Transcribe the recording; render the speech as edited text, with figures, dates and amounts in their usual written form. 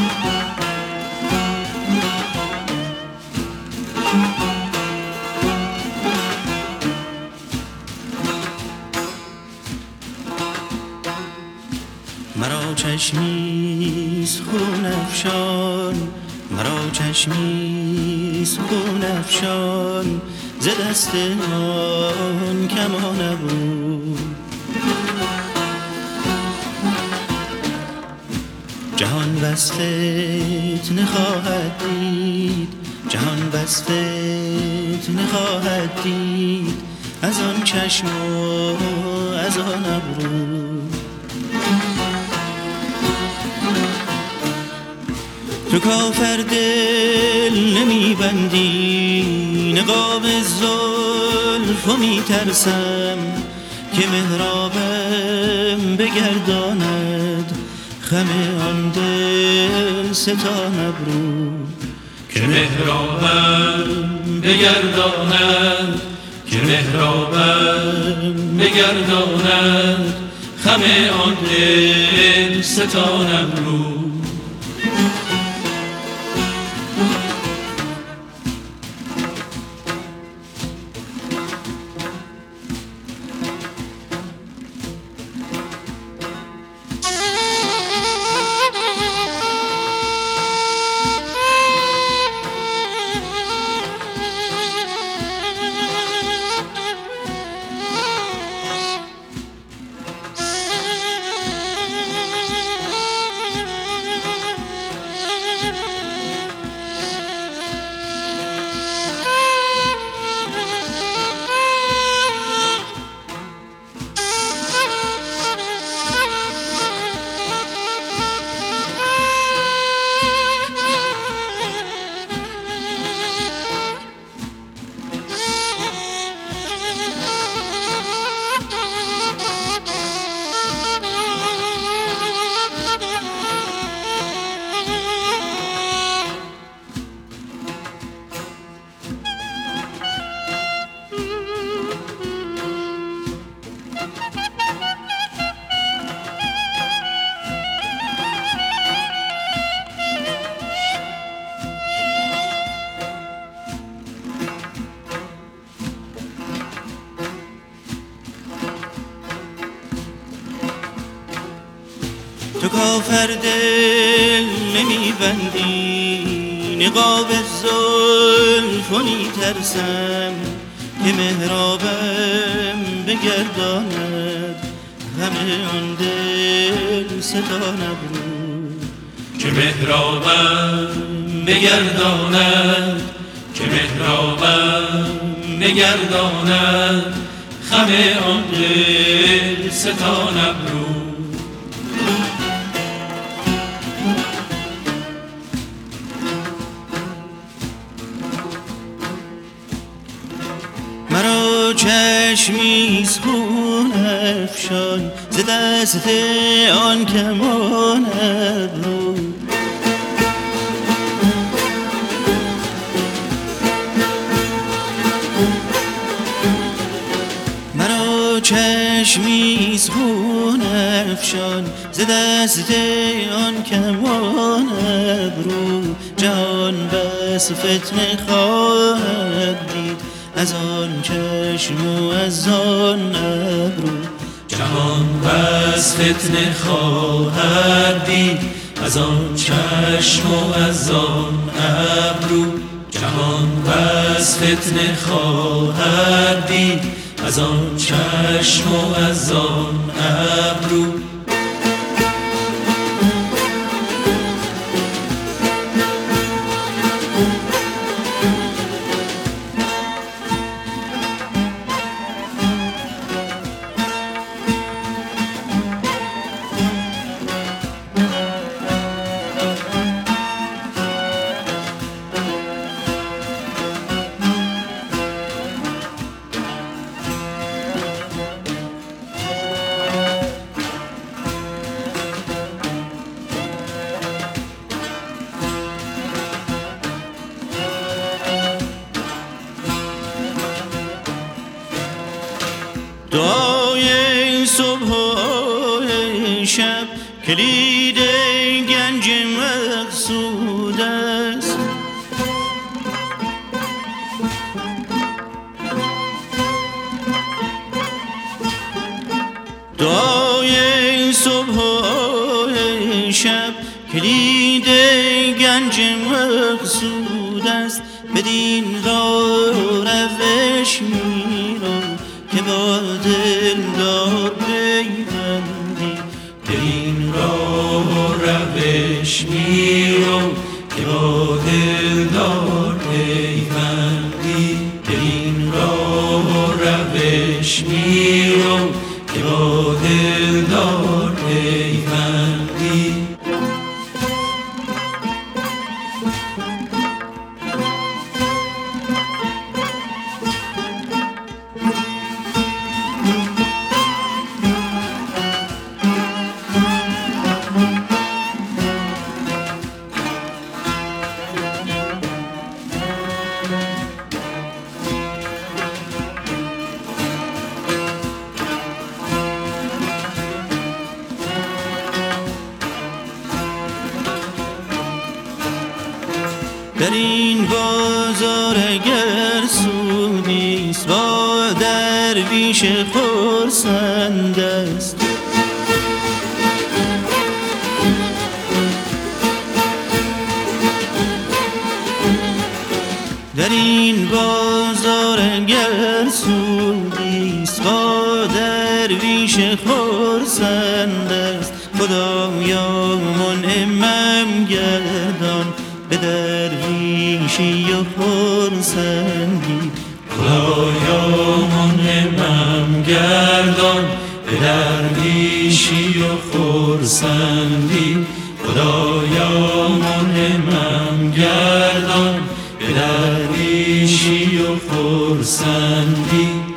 مرا چشمیست خون افشان، مرا چشمیست خون افشان، ز دست آن کمان ابرو. جهان بس فتنه خواهد دید، جهان بس فتنه خواهد دید، از آن چشم و از آن ابرو. تو کافر دل نمیبندی نقاب زلف و میترسم که محرابم بگرداند خم آن دل ستان ابرو. که محرابم بگرداند، که محرابم بگرداند خم آن دل ستان ابرو. تو کافر دل نمیبندی نقاب زلف و میترسم که محرابم بگرداند همه آن دل ستان ابرو. که محرابم بگرداند، که محرابم بگرداند خم آن دل ستان ابرو. مرا چشمیست خون افشان، ز دست آن کمان ابرو. مرا چشمیست خون افشان، ز دست آن کمان ابرو. جهان بس فتنه خواهد دید از آن چشم و از آن ابرو. جهان بس فتنه خواهد دید از آن چشم و از آن ابرو. جهان بس فتنه خواهد دید از آن چشم و از آن ابرو. دعای صبح و شب کلید گنج مقصود فرسوده است. دعای صبح و شب کلید گنج مقصود است. بدین راه و روش میرو که با دلدار پیوندی. بدین راه و روش میرو که با دلدار پیوندی. بدین راه و روش میرو که با دلدار پیوندی. در این بازار اگر سودیست با درویش خرسند است. در این بازار اگر سودیست با درویش خرسند است. خدایا منعمم گردان به درویشی و خرسندی. خدایا منعمم گردان به درویشی و خرسندی. خدایا منعمم گردان به درویشی و خرسندی.